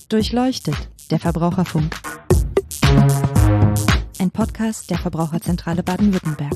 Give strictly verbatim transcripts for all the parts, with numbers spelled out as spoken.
Durchleuchtet, der Verbraucherfunk. Ein Podcast der Verbraucherzentrale Baden-Württemberg.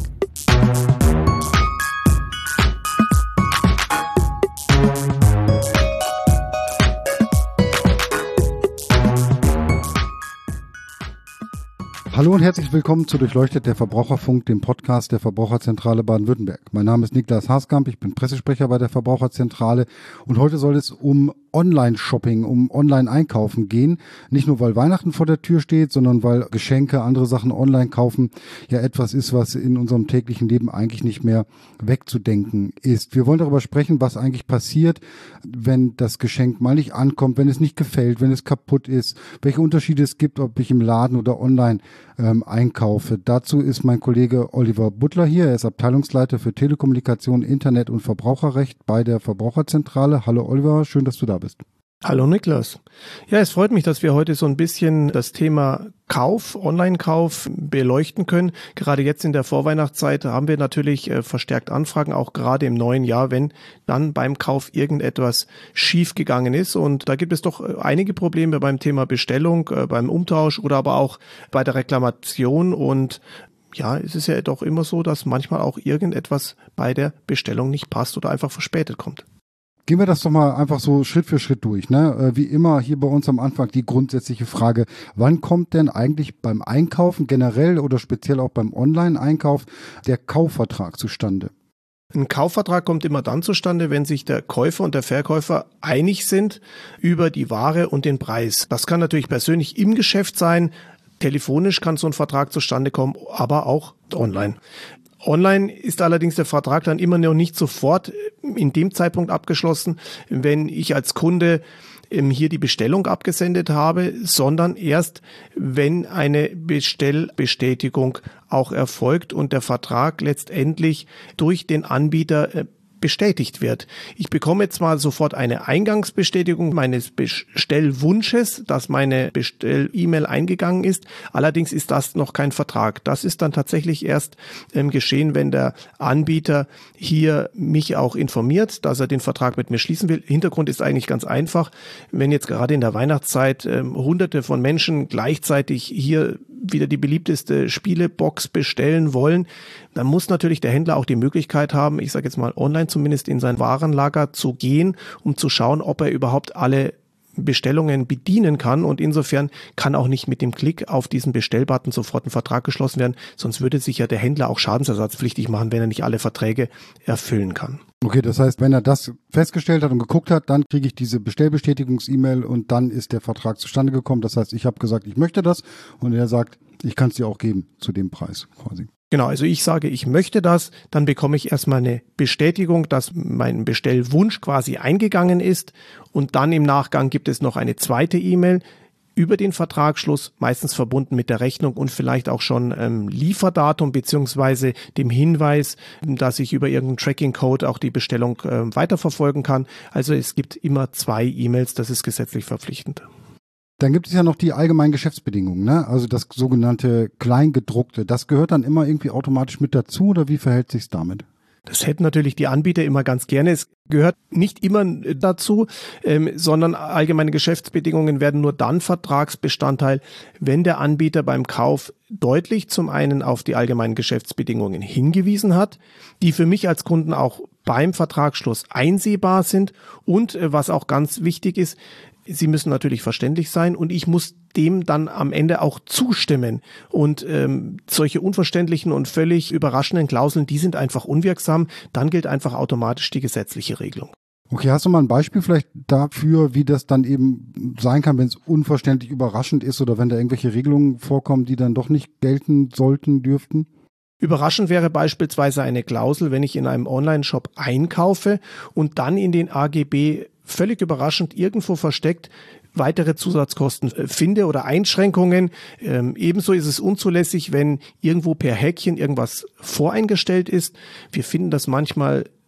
Hallo und herzlich willkommen zu Durchleuchtet, der Verbraucherfunk, dem Podcast der Verbraucherzentrale Baden-Württemberg. Mein Name ist Niklas Haaskamp, ich bin Pressesprecher bei der Verbraucherzentrale und heute soll es um Online-Shopping, um Online-Einkaufen gehen. Nicht nur, weil Weihnachten vor der Tür steht, sondern weil Geschenke, andere Sachen online kaufen ja etwas ist, was in unserem täglichen Leben eigentlich nicht mehr wegzudenken ist. Wir wollen darüber sprechen, was eigentlich passiert, wenn das Geschenk mal nicht ankommt, wenn es nicht gefällt, wenn es kaputt ist, welche Unterschiede es gibt, ob ich im Laden oder online ähm, einkaufe. Dazu ist mein Kollege Oliver Butler hier. Er ist Abteilungsleiter für Telekommunikation, Internet und Verbraucherrecht bei der Verbraucherzentrale. Hallo Oliver, schön, dass du da bist. Hallo Niklas. Ja, es freut mich, dass wir heute so ein bisschen das Thema Kauf, Online-Kauf beleuchten können. Gerade jetzt in der Vorweihnachtszeit haben wir natürlich äh, verstärkt Anfragen, auch gerade im neuen Jahr, wenn dann beim Kauf irgendetwas schiefgegangen ist. Und da gibt es doch äh, einige Probleme beim Thema Bestellung, äh, beim Umtausch oder aber auch bei der Reklamation. Und ja, es ist ja doch immer so, dass manchmal auch irgendetwas bei der Bestellung nicht passt oder einfach verspätet kommt. Gehen wir das doch mal einfach so Schritt für Schritt durch, ne? Wie immer hier bei uns am Anfang die grundsätzliche Frage, wann kommt denn eigentlich beim Einkaufen generell oder speziell auch beim Online-Einkauf der Kaufvertrag zustande? Ein Kaufvertrag kommt immer dann zustande, wenn sich der Käufer und der Verkäufer einig sind über die Ware und den Preis. Das kann natürlich persönlich im Geschäft sein, telefonisch kann so ein Vertrag zustande kommen, aber auch online. Online ist allerdings der Vertrag dann immer noch nicht sofort in dem Zeitpunkt abgeschlossen, wenn ich als Kunde hier die Bestellung abgesendet habe, sondern erst, wenn eine Bestellbestätigung auch erfolgt und der Vertrag letztendlich durch den Anbieter bestätigt wird. Ich bekomme jetzt mal sofort eine Eingangsbestätigung meines Bestellwunsches, dass meine Bestell-E-Mail eingegangen ist. Allerdings ist das noch kein Vertrag. Das ist dann tatsächlich erst ähm, geschehen, wenn der Anbieter hier mich auch informiert, dass er den Vertrag mit mir schließen will. Hintergrund ist eigentlich ganz einfach. Wenn jetzt gerade in der Weihnachtszeit ähm, hunderte von Menschen gleichzeitig hier wieder die beliebteste Spielebox bestellen wollen, dann muss natürlich der Händler auch die Möglichkeit haben, ich sage jetzt mal online zumindest in sein Warenlager zu gehen, um zu schauen, ob er überhaupt alle Bestellungen bedienen kann, und insofern kann auch nicht mit dem Klick auf diesen Bestellbutton sofort ein Vertrag geschlossen werden, sonst würde sich ja der Händler auch schadensersatzpflichtig machen, wenn er nicht alle Verträge erfüllen kann. Okay, das heißt, wenn er das festgestellt hat und geguckt hat, dann kriege ich diese Bestellbestätigungs-E-Mail und dann ist der Vertrag zustande gekommen. Das heißt, ich habe gesagt, ich möchte das und er sagt, ich kann es dir auch geben zu dem Preis quasi. Genau, also ich sage, ich möchte das, dann bekomme ich erstmal eine Bestätigung, dass mein Bestellwunsch quasi eingegangen ist, und dann im Nachgang gibt es noch eine zweite E-Mail über den Vertragsschluss, meistens verbunden mit der Rechnung und vielleicht auch schon ähm, Lieferdatum beziehungsweise dem Hinweis, dass ich über irgendeinen Tracking-Code auch die Bestellung äh, weiterverfolgen kann. Also es gibt immer zwei E-Mails, das ist gesetzlich verpflichtend. Dann gibt es ja noch die allgemeinen Geschäftsbedingungen, ne? Also das sogenannte Kleingedruckte. Das gehört dann immer irgendwie automatisch mit dazu, oder wie verhält sich's damit? Das hätten natürlich die Anbieter immer ganz gerne. Es gehört nicht immer dazu, ähm, sondern allgemeine Geschäftsbedingungen werden nur dann Vertragsbestandteil, wenn der Anbieter beim Kauf deutlich zum einen auf die allgemeinen Geschäftsbedingungen hingewiesen hat, die für mich als Kunden auch beim Vertragsschluss einsehbar sind, und äh, was auch ganz wichtig ist, sie müssen natürlich verständlich sein und ich muss dem dann am Ende auch zustimmen. Und ähm, solche unverständlichen und völlig überraschenden Klauseln, die sind einfach unwirksam. Dann gilt einfach automatisch die gesetzliche Regelung. Okay, hast du mal ein Beispiel vielleicht dafür, wie das dann eben sein kann, wenn es unverständlich überraschend ist oder wenn da irgendwelche Regelungen vorkommen, die dann doch nicht gelten sollten, dürften? Überraschend wäre beispielsweise eine Klausel, wenn ich in einem Online-Shop einkaufe und dann in den A G B völlig überraschend irgendwo versteckt weitere Zusatzkosten finde oder Einschränkungen. Ähm, ebenso ist es unzulässig, wenn irgendwo per Häkchen irgendwas voreingestellt ist. Wir finden das manchmal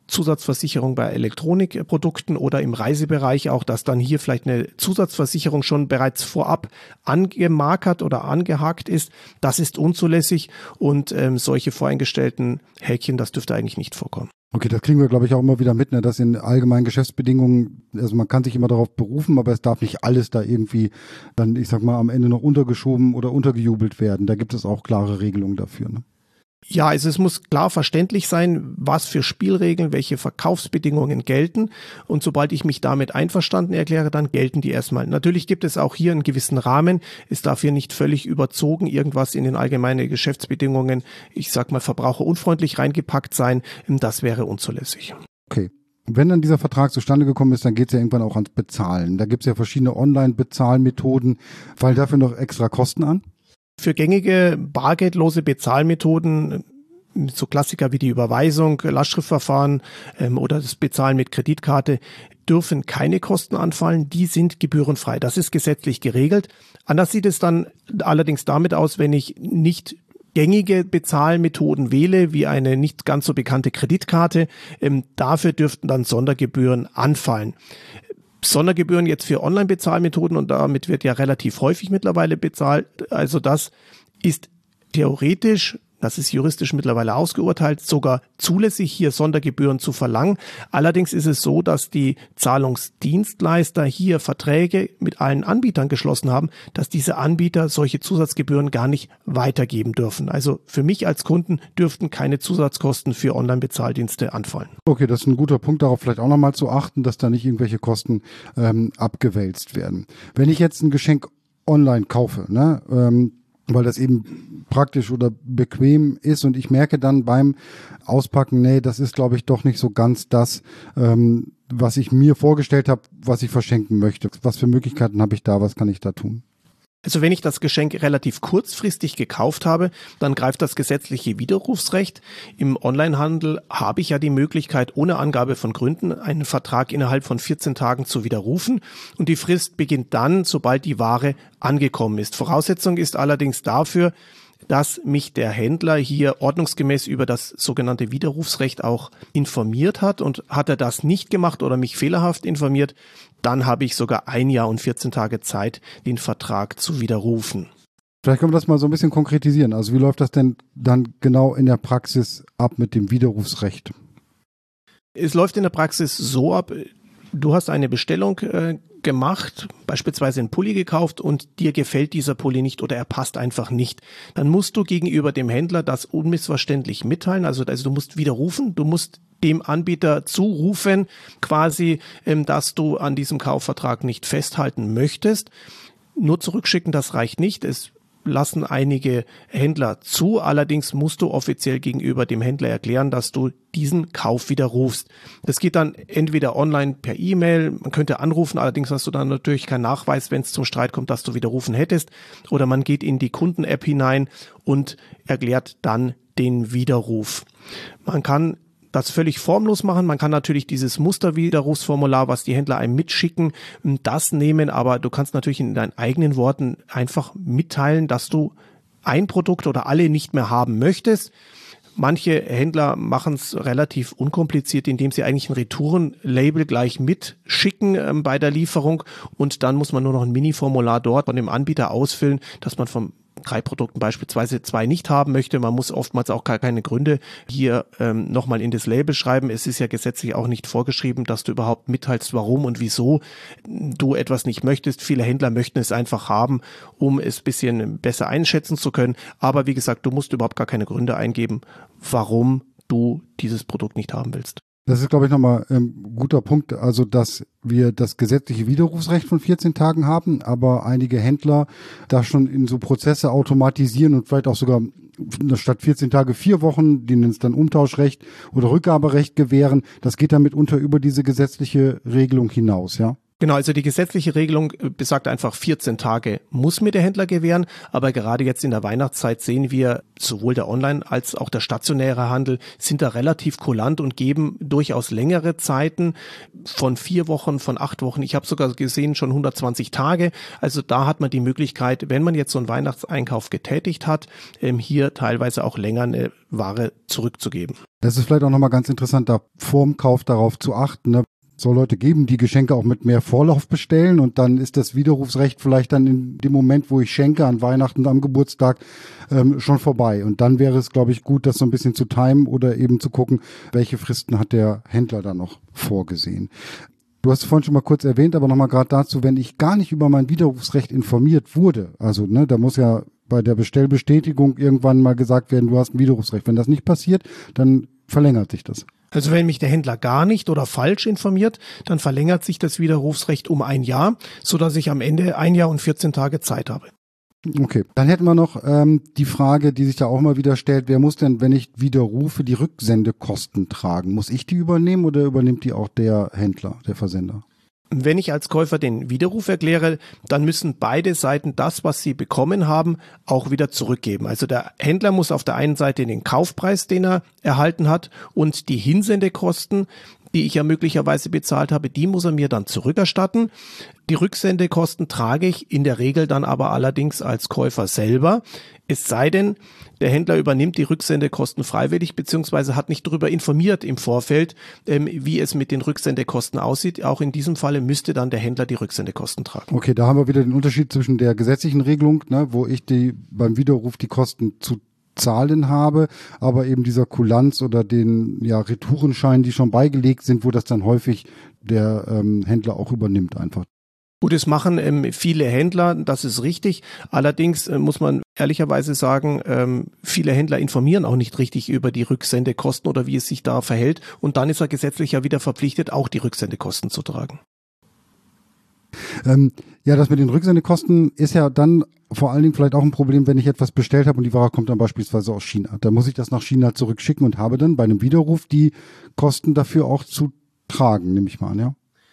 Zusatzversicherung bei Elektronikprodukten oder im Reisebereich auch, dass dann hier vielleicht eine Zusatzversicherung schon bereits vorab angemarkert oder angehakt ist. Das ist unzulässig und ähm, solche voreingestellten Häkchen, das dürfte eigentlich nicht vorkommen. Okay, das kriegen wir, glaube ich, auch immer wieder mit, ne, dass in allgemeinen Geschäftsbedingungen, also man kann sich immer darauf berufen, aber es darf nicht alles da irgendwie dann, ich sag mal, am Ende noch untergeschoben oder untergejubelt werden. Da gibt es auch klare Regelungen dafür, ne? Ja, also es muss klar verständlich sein, was für Spielregeln, welche Verkaufsbedingungen gelten. Und sobald ich mich damit einverstanden erkläre, dann gelten die erstmal. Natürlich gibt es auch hier einen gewissen Rahmen. Es darf hier nicht völlig überzogen irgendwas in den allgemeinen Geschäftsbedingungen, ich sag mal, verbraucherunfreundlich reingepackt sein. Das wäre unzulässig. Okay. Wenn dann dieser Vertrag zustande gekommen ist, dann geht es ja irgendwann auch ans Bezahlen. Da gibt es ja verschiedene Online-Bezahlmethoden. Fallen dafür noch extra Kosten an? Für gängige bargeldlose Bezahlmethoden, so Klassiker wie die Überweisung, Lastschriftverfahren ähm, oder das Bezahlen mit Kreditkarte, dürfen keine Kosten anfallen. Die sind gebührenfrei. Das ist gesetzlich geregelt. Anders sieht es dann allerdings damit aus, wenn ich nicht gängige Bezahlmethoden wähle, wie eine nicht ganz so bekannte Kreditkarte. Ähm, dafür dürften dann Sondergebühren anfallen. Sondergebühren jetzt für Online-Bezahlmethoden und damit wird ja relativ häufig mittlerweile bezahlt. Also das ist theoretisch, das ist juristisch mittlerweile ausgeurteilt, sogar zulässig, hier Sondergebühren zu verlangen. Allerdings ist es so, dass die Zahlungsdienstleister hier Verträge mit allen Anbietern geschlossen haben, dass diese Anbieter solche Zusatzgebühren gar nicht weitergeben dürfen. Also für mich als Kunden dürften keine Zusatzkosten für Online-Bezahldienste anfallen. Okay, das ist ein guter Punkt, darauf vielleicht auch nochmal zu achten, dass da nicht irgendwelche Kosten ähm, abgewälzt werden. Wenn ich jetzt ein Geschenk online kaufe, ne, ähm, weil das eben praktisch oder bequem ist und ich merke dann beim Auspacken, nee, das ist, glaube ich, doch nicht so ganz das, ähm, was ich mir vorgestellt habe, was ich verschenken möchte. Was für Möglichkeiten habe ich da, was kann ich da tun? Also wenn ich das Geschenk relativ kurzfristig gekauft habe, dann greift das gesetzliche Widerrufsrecht. Im Onlinehandel habe ich ja die Möglichkeit, ohne Angabe von Gründen einen Vertrag innerhalb von vierzehn Tagen zu widerrufen. Und die Frist beginnt dann, sobald die Ware angekommen ist. Voraussetzung ist allerdings dafür, dass mich der Händler hier ordnungsgemäß über das sogenannte Widerrufsrecht auch informiert hat. Und hat er das nicht gemacht oder mich fehlerhaft informiert, dann habe ich sogar ein Jahr und vierzehn Tage Zeit, den Vertrag zu widerrufen. Vielleicht können wir das mal so ein bisschen konkretisieren. Also wie läuft das denn dann genau in der Praxis ab mit dem Widerrufsrecht? Es läuft in der Praxis so ab, du hast eine Bestellung äh, gemacht, beispielsweise einen Pulli gekauft und dir gefällt dieser Pulli nicht oder er passt einfach nicht. Dann musst du gegenüber dem Händler das unmissverständlich mitteilen. Also, also du musst widerrufen, du musst dem Anbieter zurufen, quasi, ähm, dass du an diesem Kaufvertrag nicht festhalten möchtest. Nur zurückschicken, das reicht nicht. Es lassen einige Händler zu. Allerdings musst du offiziell gegenüber dem Händler erklären, dass du diesen Kauf widerrufst. Das geht dann entweder online per E-Mail, man könnte anrufen, allerdings hast du dann natürlich keinen Nachweis, wenn es zum Streit kommt, dass du widerrufen hättest. Oder man geht in die Kunden-App hinein und erklärt dann den Widerruf. Man kann das völlig formlos machen. Man kann natürlich dieses Musterwiderrufsformular, was die Händler einem mitschicken, das nehmen, aber du kannst natürlich in deinen eigenen Worten einfach mitteilen, dass du ein Produkt oder alle nicht mehr haben möchtest. Manche Händler machen es relativ unkompliziert, indem sie eigentlich ein Retourenlabel gleich mitschicken ähm, bei der Lieferung und dann muss man nur noch ein Mini-Formular dort von dem Anbieter ausfüllen, dass man vom drei Produkten beispielsweise zwei nicht haben möchte. Man muss oftmals auch gar keine Gründe hier ähm, nochmal in das Label schreiben. Es ist ja gesetzlich auch nicht vorgeschrieben, dass du überhaupt mitteilst, warum und wieso du etwas nicht möchtest. Viele Händler möchten es einfach haben, um es ein bisschen besser einschätzen zu können. Aber wie gesagt, du musst überhaupt gar keine Gründe eingeben, warum du dieses Produkt nicht haben willst. Das ist, glaube ich, nochmal ein ähm, guter Punkt, also dass wir das gesetzliche Widerrufsrecht von vierzehn Tagen haben, aber einige Händler da schon in so Prozesse automatisieren und vielleicht auch sogar statt vierzehn Tage vier Wochen, die nennen es dann Umtauschrecht oder Rückgaberecht gewähren. Das geht dann mitunter über diese gesetzliche Regelung hinaus, ja? Genau, also die gesetzliche Regelung besagt einfach, vierzehn Tage muss mir der Händler gewähren, aber gerade jetzt in der Weihnachtszeit sehen wir, sowohl der Online- als auch der stationäre Handel sind da relativ kulant und geben durchaus längere Zeiten von vier Wochen, von acht Wochen. Ich habe sogar gesehen, schon hundertzwanzig Tage. Also da hat man die Möglichkeit, wenn man jetzt so einen Weihnachtseinkauf getätigt hat, hier teilweise auch länger eine Ware zurückzugeben. Das ist vielleicht auch nochmal ganz interessant, da vorm Kauf darauf zu achten, ne? Soll Leute geben, die Geschenke auch mit mehr Vorlauf bestellen und dann ist das Widerrufsrecht vielleicht dann in dem Moment, wo ich schenke, an Weihnachten, am Geburtstag, ähm, schon vorbei. Und dann wäre es, glaube ich, gut, das so ein bisschen zu timen oder eben zu gucken, welche Fristen hat der Händler da noch vorgesehen. Du hast es vorhin schon mal kurz erwähnt, aber nochmal gerade dazu, wenn ich gar nicht über mein Widerrufsrecht informiert wurde, also ne, da muss ja bei der Bestellbestätigung irgendwann mal gesagt werden, du hast ein Widerrufsrecht. Wenn das nicht passiert, dann verlängert sich das. Also wenn mich der Händler gar nicht oder falsch informiert, dann verlängert sich das Widerrufsrecht um ein Jahr, sodass ich am Ende ein Jahr und vierzehn Tage Zeit habe. Okay, dann hätten wir noch ähm, die Frage, die sich da auch mal wieder stellt, wer muss denn, wenn ich widerrufe, die Rücksendekosten tragen? Muss ich die übernehmen oder übernimmt die auch der Händler, der Versender? Wenn ich als Käufer den Widerruf erkläre, dann müssen beide Seiten das, was sie bekommen haben, auch wieder zurückgeben. Also der Händler muss auf der einen Seite den Kaufpreis, den er erhalten hat, und die Hinsendekosten, die ich ja möglicherweise bezahlt habe, die muss er mir dann zurückerstatten. Die Rücksendekosten trage ich in der Regel dann aber allerdings als Käufer selber. Es sei denn, der Händler übernimmt die Rücksendekosten freiwillig beziehungsweise hat nicht darüber informiert im Vorfeld, ähm, wie es mit den Rücksendekosten aussieht. Auch in diesem Falle müsste dann der Händler die Rücksendekosten tragen. Okay, da haben wir wieder den Unterschied zwischen der gesetzlichen Regelung, ne, wo ich die beim Widerruf die Kosten zu zahlen habe, aber eben dieser Kulanz oder den ja Retourenschein, die schon beigelegt sind, wo das dann häufig der ähm, Händler auch übernimmt einfach. Gut, das machen ähm, viele Händler, das ist richtig. Allerdings äh, muss man ehrlicherweise sagen, ähm, viele Händler informieren auch nicht richtig über die Rücksendekosten oder wie es sich da verhält. Und dann ist er gesetzlich ja wieder verpflichtet, auch die Rücksendekosten zu tragen. Ähm, ja, das mit den Rücksendekosten ist ja dann vor allen Dingen vielleicht auch ein Problem, wenn ich etwas bestellt habe und die Ware kommt dann beispielsweise aus China. Da muss ich das nach China zurückschicken und habe dann bei einem Widerruf die Kosten dafür auch zu tragen, nehme ich mal an, ja?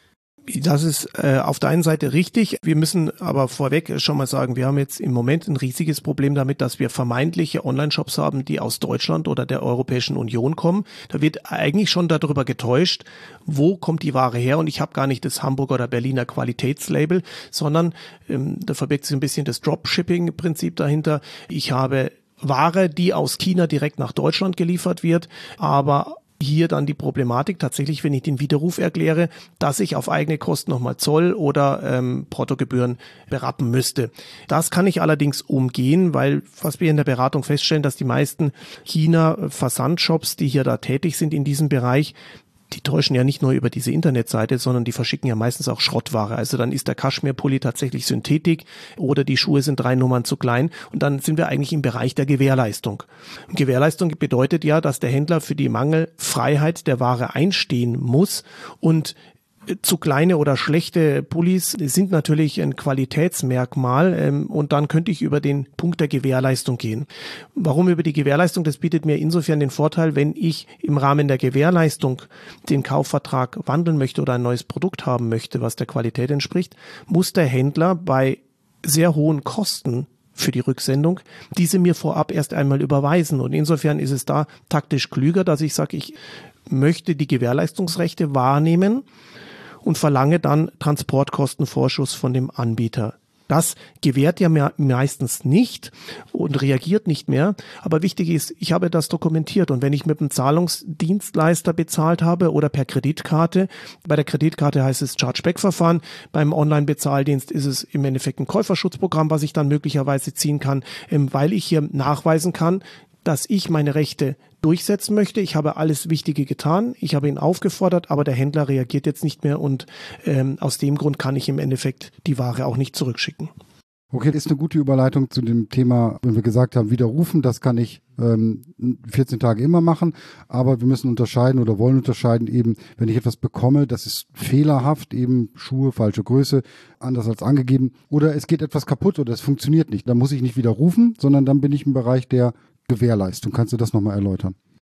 Das ist äh, auf der einen Seite richtig. Wir müssen aber vorweg schon mal sagen, wir haben jetzt im Moment ein riesiges Problem damit, dass wir vermeintliche Online-Shops haben, die aus Deutschland oder der Europäischen Union kommen. Da wird eigentlich schon darüber getäuscht, wo kommt die Ware her. Und ich habe gar nicht das Hamburger oder Berliner Qualitätslabel, sondern ähm, da verbirgt sich ein bisschen das Dropshipping-Prinzip dahinter. Ich habe Ware, die aus China direkt nach Deutschland geliefert wird, aber hier dann die Problematik tatsächlich, wenn ich den Widerruf erkläre, dass ich auf eigene Kosten nochmal Zoll oder ähm, Portogebühren berappen müsste. Das kann ich allerdings umgehen, weil was wir in der Beratung feststellen, dass die meisten China-Versandshops, die hier da tätig sind in diesem Bereich, die täuschen ja nicht nur über diese Internetseite, sondern die verschicken ja meistens auch Schrottware. Also dann ist der Kaschmirpulli tatsächlich Synthetik oder die Schuhe sind drei Nummern zu klein und dann sind wir eigentlich im Bereich der Gewährleistung. Gewährleistung bedeutet ja, dass der Händler für die Mangelfreiheit der Ware einstehen muss und zu kleine oder schlechte Pullis sind natürlich ein Qualitätsmerkmal ähm, und dann könnte ich über den Punkt der Gewährleistung gehen. Warum über die Gewährleistung? Das bietet mir insofern den Vorteil, wenn ich im Rahmen der Gewährleistung den Kaufvertrag wandeln möchte oder ein neues Produkt haben möchte, was der Qualität entspricht, muss der Händler bei sehr hohen Kosten für die Rücksendung diese mir vorab erst einmal überweisen. Und insofern ist es da taktisch klüger, dass ich sage, ich möchte die Gewährleistungsrechte wahrnehmen und verlange dann Transportkostenvorschuss von dem Anbieter. Das gewährt ja meistens nicht und reagiert nicht mehr. Aber wichtig ist, ich habe das dokumentiert. Und wenn ich mit einem Zahlungsdienstleister bezahlt habe oder per Kreditkarte, bei der Kreditkarte heißt es Chargeback-Verfahren, beim Online-Bezahldienst ist es im Endeffekt ein Käuferschutzprogramm, was ich dann möglicherweise ziehen kann, weil ich hier nachweisen kann, dass ich meine Rechte durchsetzen möchte. Ich habe alles Wichtige getan. Ich habe ihn aufgefordert, aber der Händler reagiert jetzt nicht mehr und ähm, aus dem Grund kann ich im Endeffekt die Ware auch nicht zurückschicken. Okay, das ist eine gute Überleitung zu dem Thema, wenn wir gesagt haben, widerrufen, das kann ich ähm, vierzehn Tage immer machen, aber wir müssen unterscheiden oder wollen unterscheiden eben, wenn ich etwas bekomme, das ist fehlerhaft, eben Schuhe, falsche Größe, anders als angegeben, oder es geht etwas kaputt oder es funktioniert nicht, dann muss ich nicht widerrufen, sondern dann bin ich im Bereich der Gewährleistung. Kannst du das nochmal erläutern?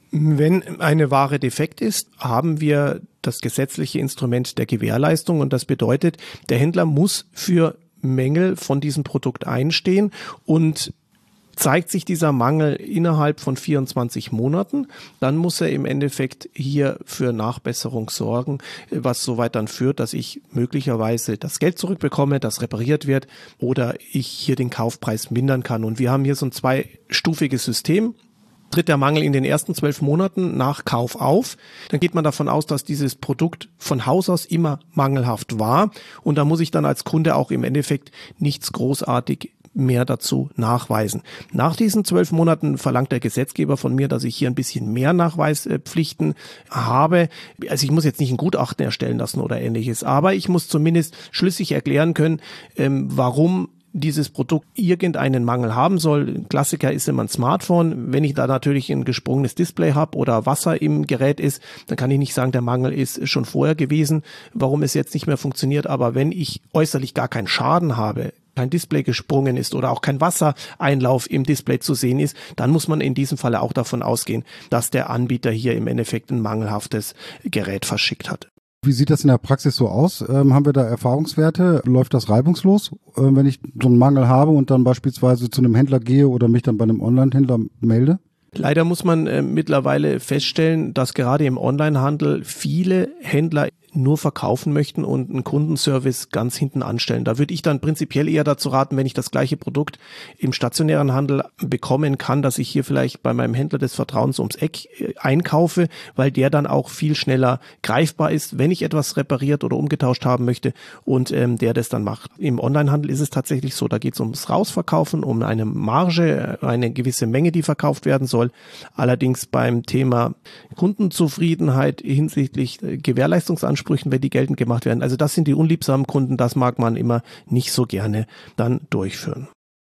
Wenn eine Ware defekt ist, haben wir das gesetzliche Instrument der Gewährleistung und das bedeutet, der Händler muss für Mängel von diesem Produkt einstehen und zeigt sich dieser Mangel innerhalb von vierundzwanzig Monaten, dann muss er im Endeffekt hier für Nachbesserung sorgen, was soweit dann führt, dass ich möglicherweise das Geld zurückbekomme, das repariert wird oder ich hier den Kaufpreis mindern kann. Und wir haben hier so ein zweistufiges System. Tritt der Mangel in den ersten zwölf Monaten nach Kauf auf, dann geht man davon aus, dass dieses Produkt von Haus aus immer mangelhaft war und da muss ich dann als Kunde auch im Endeffekt nichts großartig mehr dazu nachweisen. Nach diesen zwölf Monaten verlangt der Gesetzgeber von mir, dass ich hier ein bisschen mehr Nachweispflichten habe. Also ich muss jetzt nicht ein Gutachten erstellen lassen oder ähnliches, aber ich muss zumindest schlüssig erklären können, ähm, warum dieses Produkt irgendeinen Mangel haben soll. Ein Klassiker ist immer ein Smartphone. Wenn ich da natürlich ein gesprungenes Display habe oder Wasser im Gerät ist, dann kann ich nicht sagen, der Mangel ist schon vorher gewesen, warum es jetzt nicht mehr funktioniert. Aber wenn ich äußerlich gar keinen Schaden habe, kein Display gesprungen ist oder auch kein Wassereinlauf im Display zu sehen ist, dann muss man in diesem Falle auch davon ausgehen, dass der Anbieter hier im Endeffekt ein mangelhaftes Gerät verschickt hat. Wie sieht das in der Praxis so aus? Ähm, haben wir da Erfahrungswerte? Läuft das reibungslos, äh, wenn ich so einen Mangel habe und dann beispielsweise zu einem Händler gehe oder mich dann bei einem Online-Händler melde? Leider muss man äh, mittlerweile feststellen, dass gerade im Onlinehandel viele Händler nur verkaufen möchten und einen Kundenservice ganz hinten anstellen. Da würde ich dann prinzipiell eher dazu raten, wenn ich das gleiche Produkt im stationären Handel bekommen kann, dass ich hier vielleicht bei meinem Händler des Vertrauens ums Eck einkaufe, weil der dann auch viel schneller greifbar ist, wenn ich etwas repariert oder umgetauscht haben möchte und ähm, der das dann macht. Im Onlinehandel ist es tatsächlich so, da geht es ums Rausverkaufen, um eine Marge, eine gewisse Menge, die verkauft werden soll. Allerdings beim Thema Kundenzufriedenheit hinsichtlich Gewährleistungsansprüchen, wenn die geltend gemacht werden. Also das sind die unliebsamen Kunden, das mag man immer nicht so gerne dann durchführen.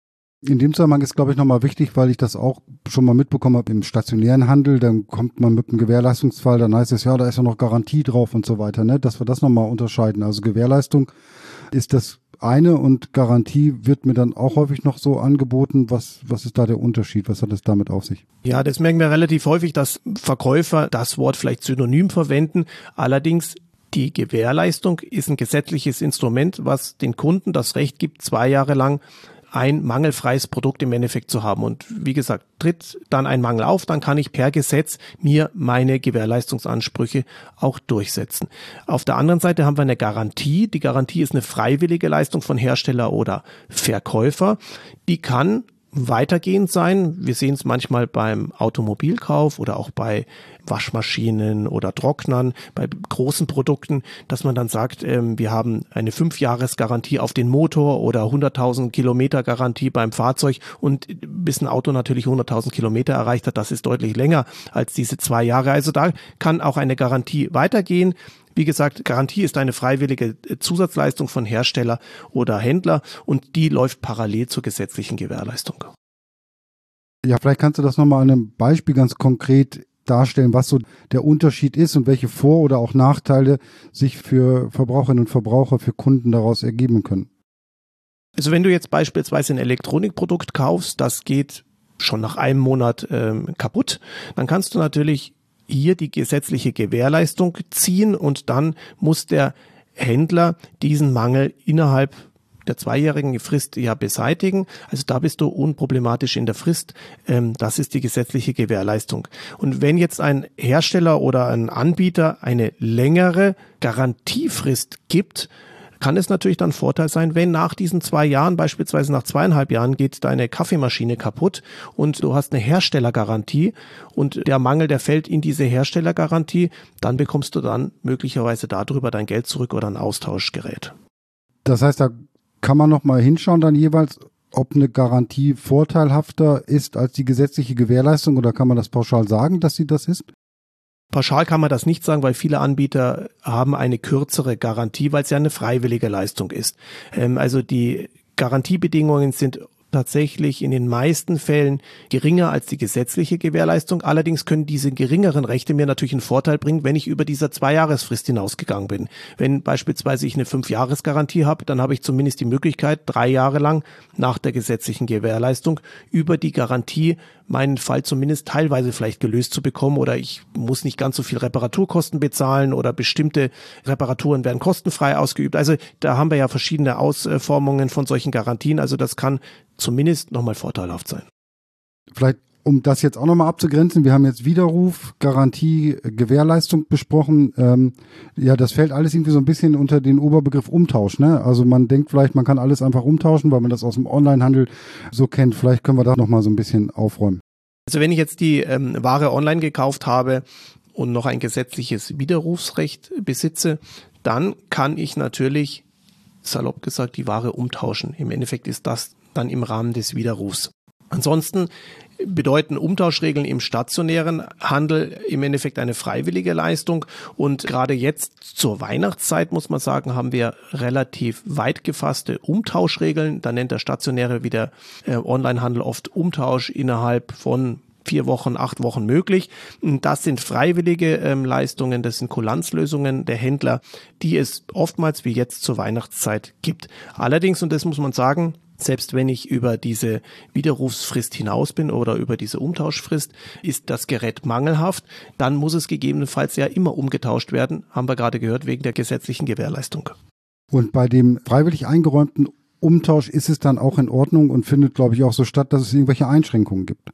In dem Zusammenhang ist, glaube ich, nochmal wichtig, weil ich das auch schon mal mitbekommen habe im stationären Handel, dann kommt man mit einem Gewährleistungsfall, dann heißt es, ja, da ist ja noch Garantie drauf und so weiter, ne? Dass wir das nochmal unterscheiden. Also Gewährleistung ist das eine und Garantie wird mir dann auch häufig noch so angeboten. Was, was ist da der Unterschied? Was hat es damit auf sich? Ja, das merken wir relativ häufig, dass Verkäufer das Wort vielleicht synonym verwenden. Allerdings die Gewährleistung ist ein gesetzliches Instrument, was den Kunden das Recht gibt, zwei Jahre lang ein mangelfreies Produkt im Endeffekt zu haben. Und wie gesagt, tritt dann ein Mangel auf, dann kann ich per Gesetz mir meine Gewährleistungsansprüche auch durchsetzen. Auf der anderen Seite haben wir eine Garantie. Die Garantie ist eine freiwillige Leistung von Hersteller oder Verkäufer. Die kann weitergehend sein. Wir sehen es manchmal beim Automobilkauf oder auch bei Waschmaschinen oder Trocknern, bei großen Produkten, dass man dann sagt, ähm, wir haben eine Fünfjahresgarantie auf den Motor oder hunderttausend Kilometer Garantie beim Fahrzeug und bis ein Auto natürlich hunderttausend Kilometer erreicht hat, das ist deutlich länger als diese zwei Jahre. Also da kann auch eine Garantie weitergehen. Wie gesagt, Garantie ist eine freiwillige Zusatzleistung von Hersteller oder Händler und die läuft parallel zur gesetzlichen Gewährleistung. Ja, vielleicht kannst du das nochmal an einem Beispiel ganz konkret darstellen, was so der Unterschied ist und welche Vor- oder auch Nachteile sich für Verbraucherinnen und Verbraucher, für Kunden daraus ergeben können. Also wenn du jetzt beispielsweise ein Elektronikprodukt kaufst, das geht schon nach einem Monat ähm, kaputt, dann kannst du natürlich hier die gesetzliche Gewährleistung ziehen und dann muss der Händler diesen Mangel innerhalb der zweijährigen Frist ja beseitigen. Also da bist du unproblematisch in der Frist. Ähm, das ist die gesetzliche Gewährleistung. Und wenn jetzt ein Hersteller oder ein Anbieter eine längere Garantiefrist gibt, kann es natürlich dann Vorteil sein, wenn nach diesen zwei Jahren, beispielsweise nach zweieinhalb Jahren, geht deine Kaffeemaschine kaputt und du hast eine Herstellergarantie und der Mangel, der fällt in diese Herstellergarantie, dann bekommst du dann möglicherweise darüber dein Geld zurück oder ein Austauschgerät. Das heißt, da kann man noch mal hinschauen dann jeweils, ob eine Garantie vorteilhafter ist als die gesetzliche Gewährleistung oder kann man das pauschal sagen, dass sie das ist? Pauschal kann man das nicht sagen, weil viele Anbieter haben eine kürzere Garantie, weil es ja eine freiwillige Leistung ist. Ähm, also die Garantiebedingungen sind tatsächlich in den meisten Fällen geringer als die gesetzliche Gewährleistung. Allerdings können diese geringeren Rechte mir natürlich einen Vorteil bringen, wenn ich über dieser Zweijahresfrist hinausgegangen bin. Wenn beispielsweise ich eine Fünfjahresgarantie habe, dann habe ich zumindest die Möglichkeit, drei Jahre lang nach der gesetzlichen Gewährleistung über die Garantie meinen Fall zumindest teilweise vielleicht gelöst zu bekommen oder ich muss nicht ganz so viel Reparaturkosten bezahlen oder bestimmte Reparaturen werden kostenfrei ausgeübt. Also da haben wir ja verschiedene Ausformungen von solchen Garantien. Also das kann zumindest nochmal vorteilhaft sein. Vielleicht, um das jetzt auch nochmal abzugrenzen, wir haben jetzt Widerruf, Garantie, Gewährleistung besprochen. Ähm, ja, das fällt alles irgendwie so ein bisschen unter den Oberbegriff Umtausch, ne? Also man denkt vielleicht, man kann alles einfach umtauschen, weil man das aus dem Onlinehandel so kennt. Vielleicht können wir da nochmal so ein bisschen aufräumen. Also wenn ich jetzt die ähm, Ware online gekauft habe und noch ein gesetzliches Widerrufsrecht besitze, dann kann ich natürlich, salopp gesagt, die Ware umtauschen. Im Endeffekt ist das dann im Rahmen des Widerrufs. Ansonsten bedeuten Umtauschregeln im stationären Handel im Endeffekt eine freiwillige Leistung und gerade jetzt zur Weihnachtszeit, muss man sagen, haben wir relativ weit gefasste Umtauschregeln. Da nennt der stationäre wie der äh, Onlinehandel oft Umtausch innerhalb von vier Wochen, acht Wochen möglich. Das sind freiwillige ähm, Leistungen, das sind Kulanzlösungen der Händler, die es oftmals wie jetzt zur Weihnachtszeit gibt. Allerdings, und das muss man sagen, selbst wenn ich über diese Widerrufsfrist hinaus bin oder über diese Umtauschfrist, ist das Gerät mangelhaft, dann muss es gegebenenfalls ja immer umgetauscht werden, haben wir gerade gehört, wegen der gesetzlichen Gewährleistung. Und bei dem freiwillig eingeräumten Umtausch ist es dann auch in Ordnung und findet, glaube ich, auch so statt, dass es irgendwelche Einschränkungen gibt.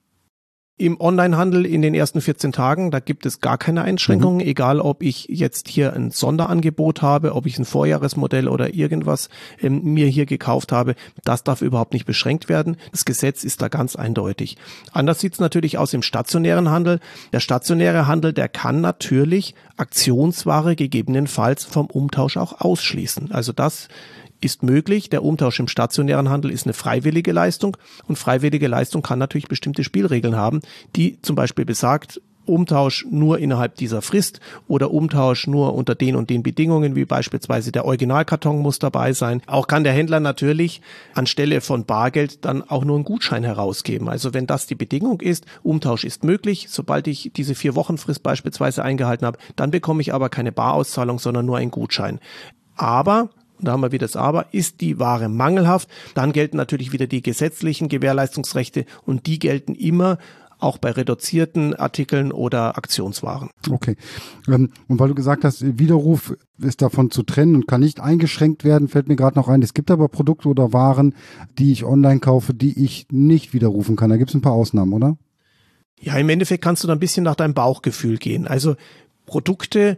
Im Onlinehandel in den ersten vierzehn Tagen, da gibt es gar keine Einschränkungen, mhm. egal ob ich jetzt hier ein Sonderangebot habe, ob ich ein Vorjahresmodell oder irgendwas ähm, mir hier gekauft habe, das darf überhaupt nicht beschränkt werden. Das Gesetz ist da ganz eindeutig. Anders sieht es natürlich aus im stationären Handel. Der stationäre Handel, der kann natürlich Aktionsware gegebenenfalls vom Umtausch auch ausschließen. Also das ist möglich. Der Umtausch im stationären Handel ist eine freiwillige Leistung und freiwillige Leistung kann natürlich bestimmte Spielregeln haben, die zum Beispiel besagt, Umtausch nur innerhalb dieser Frist oder Umtausch nur unter den und den Bedingungen, wie beispielsweise der Originalkarton muss dabei sein. Auch kann der Händler natürlich anstelle von Bargeld dann auch nur einen Gutschein herausgeben. Also wenn das die Bedingung ist, Umtausch ist möglich, sobald ich diese vier Wochen Frist beispielsweise eingehalten habe, dann bekomme ich aber keine Barauszahlung, sondern nur einen Gutschein. Aber und da haben wir wieder das Aber, ist die Ware mangelhaft, dann gelten natürlich wieder die gesetzlichen Gewährleistungsrechte und die gelten immer auch bei reduzierten Artikeln oder Aktionswaren. Okay. Und weil du gesagt hast, Widerruf ist davon zu trennen und kann nicht eingeschränkt werden, fällt mir gerade noch ein, es gibt aber Produkte oder Waren, die ich online kaufe, die ich nicht widerrufen kann. Da gibt es ein paar Ausnahmen, oder? Ja, im Endeffekt kannst du da ein bisschen nach deinem Bauchgefühl gehen. Also Produkte,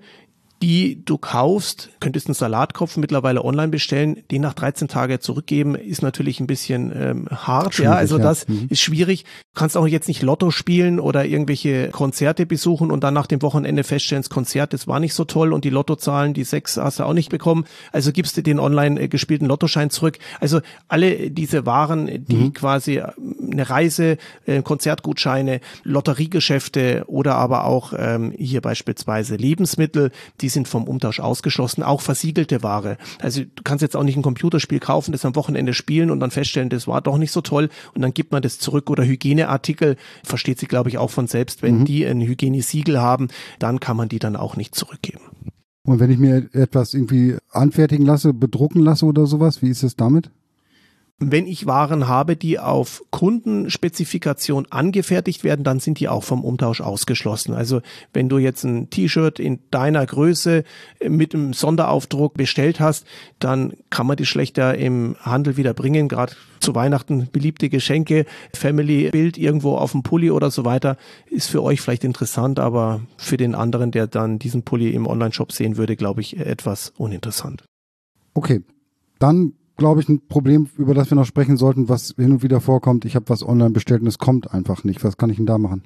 die du kaufst, könntest einen Salatkopf mittlerweile online bestellen, den nach dreizehn Tagen zurückgeben, ist natürlich ein bisschen ähm, hart. Schwierig, ja, also ja. das mhm. ist schwierig. Du kannst auch jetzt nicht Lotto spielen oder irgendwelche Konzerte besuchen und dann nach dem Wochenende feststellen, das Konzert, das war nicht so toll und die Lottozahlen, die sechs hast du auch nicht bekommen. Also gibst du den online gespielten Lottoschein zurück. Also alle diese Waren, die mhm. quasi eine Reise, äh, Konzertgutscheine, Lotteriegeschäfte oder aber auch ähm, hier beispielsweise Lebensmittel, die sind vom Umtausch ausgeschlossen, auch versiegelte Ware. Also du kannst jetzt auch nicht ein Computerspiel kaufen, das am Wochenende spielen und dann feststellen, das war doch nicht so toll und dann gibt man das zurück. Oder Hygieneartikel, versteht sich glaube ich auch von selbst, wenn mhm. die ein Hygienesiegel haben, dann kann man die dann auch nicht zurückgeben. Und wenn ich mir etwas irgendwie anfertigen lasse, bedrucken lasse oder sowas, wie ist es damit? Wenn ich Waren habe, die auf Kundenspezifikation angefertigt werden, dann sind die auch vom Umtausch ausgeschlossen. Also wenn du jetzt ein T-Shirt in deiner Größe mit einem Sonderaufdruck bestellt hast, dann kann man die schlechter im Handel wieder bringen. Gerade zu Weihnachten beliebte Geschenke, Family-Bild irgendwo auf dem Pulli oder so weiter, ist für euch vielleicht interessant, aber für den anderen, der dann diesen Pulli im Onlineshop sehen würde, glaube ich, etwas uninteressant. Okay, dann glaube ich, ein Problem, über das wir noch sprechen sollten, was hin und wieder vorkommt. Ich habe was online bestellt und es kommt einfach nicht. Was kann ich denn da machen?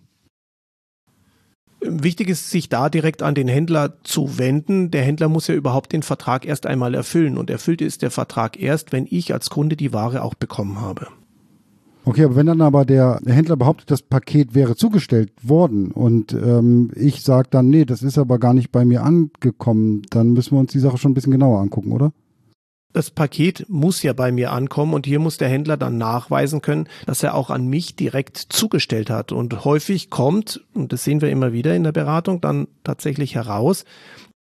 Wichtig ist, sich da direkt an den Händler zu wenden. Der Händler muss ja überhaupt den Vertrag erst einmal erfüllen. Und erfüllt ist der Vertrag erst, wenn ich als Kunde die Ware auch bekommen habe. Okay, aber wenn dann aber der Händler behauptet, das Paket wäre zugestellt worden und ähm, ich sage dann, nee, das ist aber gar nicht bei mir angekommen, dann müssen wir uns die Sache schon ein bisschen genauer angucken, oder? Das Paket muss ja bei mir ankommen und hier muss der Händler dann nachweisen können, dass er auch an mich direkt zugestellt hat. Und häufig kommt, und das sehen wir immer wieder in der Beratung, dann tatsächlich heraus,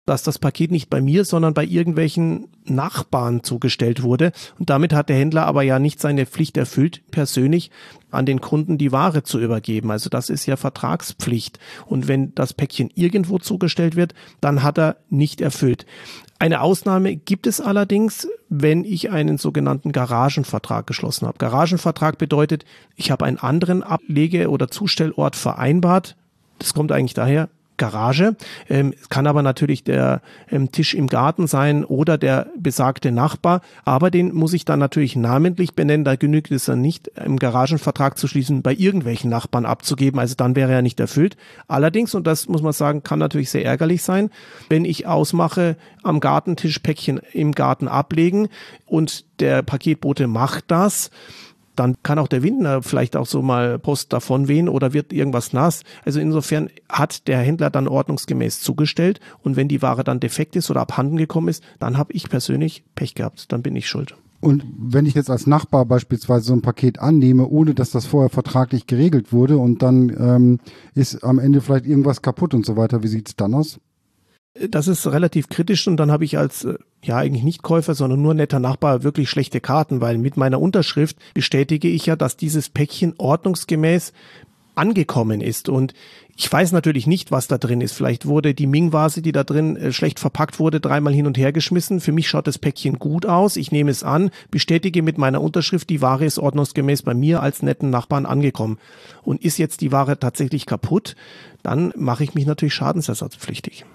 dass das Paket nicht bei mir, sondern bei irgendwelchen Nachbarn zugestellt wurde. Und damit hat der Händler aber ja nicht seine Pflicht erfüllt, persönlich an den Kunden die Ware zu übergeben. Also das ist ja Vertragspflicht. Und wenn das Päckchen irgendwo zugestellt wird, dann hat er nicht erfüllt. Eine Ausnahme gibt es allerdings, wenn ich einen sogenannten Garagenvertrag geschlossen habe. Garagenvertrag bedeutet, ich habe einen anderen Ablege- oder Zustellort vereinbart. Das kommt eigentlich daher, Garage. Ähm, es kann aber natürlich der ähm, Tisch im Garten sein oder der besagte Nachbar, aber den muss ich dann natürlich namentlich benennen. Da genügt es dann nicht, im Garagenvertrag zu schließen, bei irgendwelchen Nachbarn abzugeben. Also dann wäre er nicht erfüllt. Allerdings, und das muss man sagen, kann natürlich sehr ärgerlich sein, wenn ich ausmache, am Gartentisch Päckchen im Garten ablegen und der Paketbote macht das, dann kann auch der Wind vielleicht auch so mal Post davon wehen oder wird irgendwas nass. Also insofern hat der Händler dann ordnungsgemäß zugestellt und wenn die Ware dann defekt ist oder abhanden gekommen ist, dann habe ich persönlich Pech gehabt, dann bin ich schuld. Und wenn ich jetzt als Nachbar beispielsweise so ein Paket annehme, ohne dass das vorher vertraglich geregelt wurde und dann ähm, ist am Ende vielleicht irgendwas kaputt und so weiter, wie sieht's dann aus? Das ist relativ kritisch und dann habe ich als, ja eigentlich nicht Käufer, sondern nur netter Nachbar wirklich schlechte Karten, weil mit meiner Unterschrift bestätige ich ja, dass dieses Päckchen ordnungsgemäß angekommen ist und ich weiß natürlich nicht, was da drin ist. Vielleicht wurde die Ming-Vase, die da drin äh, schlecht verpackt wurde, dreimal hin und her geschmissen. Für mich schaut das Päckchen gut aus. Ich nehme es an, bestätige mit meiner Unterschrift, die Ware ist ordnungsgemäß bei mir als netten Nachbarn angekommen. Und ist jetzt die Ware tatsächlich kaputt, dann mache ich mich natürlich schadensersatzpflichtig.